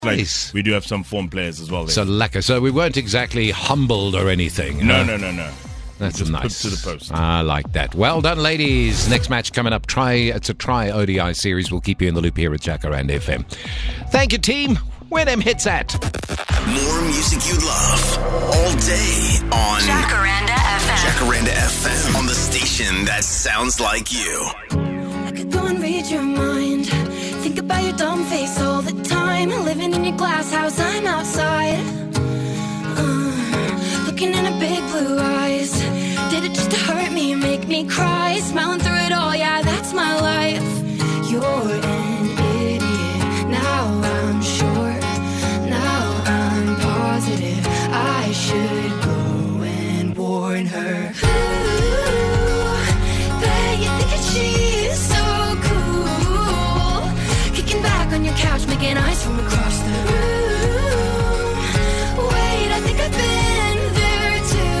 Like, Nice. we do have some form players as well there. So lekker. So we weren't exactly humbled or anything. no. That's Just nice. put to the post. I like that. Well done, ladies. Next match coming up. It's a try ODI series. We'll keep you in the loop here at Jacaranda FM. Thank you, team. Where them hits at? More music you love all day on Jacaranda FM. Jacaranda FM, on the station that sounds like you. I could go and read your mind. Think about your dumb face all the time. Living in your glass house, I'm outside. Looking in her big blue eyes. Did it just to hurt me, make me cry? Smiling through it all, yeah, that's my life. You're an idiot. Now I'm sure. Now I'm positive. I should go and warn her. Ooh, bet you think that she's so cool. Kicking back on your couch, making eyes from across the room. Wait, I think I've been there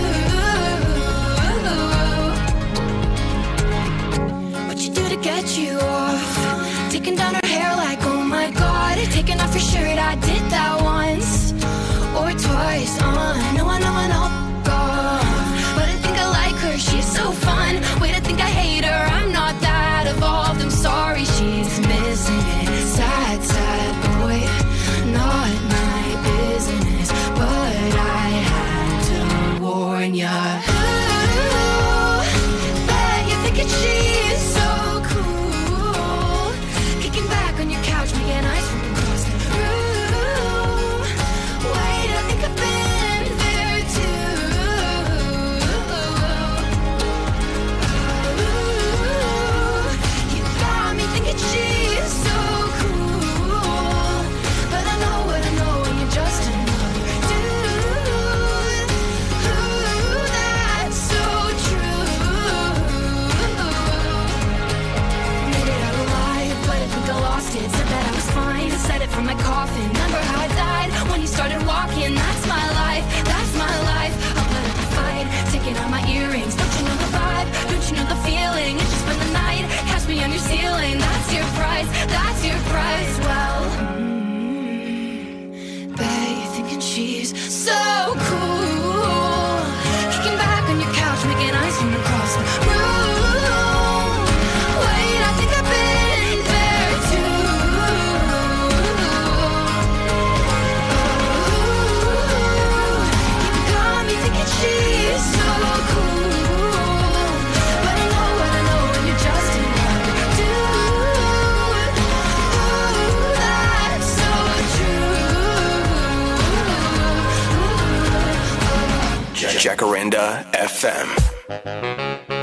too. What you do to get you off? Taking down her hair like, oh my god. Taking off your shirt, I did that once or twice. I know, God. But I think I like her, she's so fun. Wait, I think I hate her, I'm not that evolved. I'm sorry, she's missing it. Sad, sad boy, not my business. But I had to warn ya. Ooh, bet you're thinking she's so cool. Kicking back on your couch, making eyes from across the room. Wait, I think I've been there too. Ooh, you got me thinking she's so cool. But I know what I know, and you're just another dude. Ooh, that's so true. Made it out alive, but I think I lost it. Said that I was fine, said it from my coffin. Remember how I died when you started walking? That's my life, that's my life. I'll put up a fight, taking out my earrings. Don't you know the vibe? Don't you know the feeling? It's just spend the night, catch me on your ceiling. That's your price, that's your price. Well, bet you're thinking she's so cool. Kicking back on your couch, making eyes from across the room. Wait, I think I've been there too. You got me thinking she's so cool. But I know what I know, and you're just another dude. Ooh, that's so true. Jacaranda FM.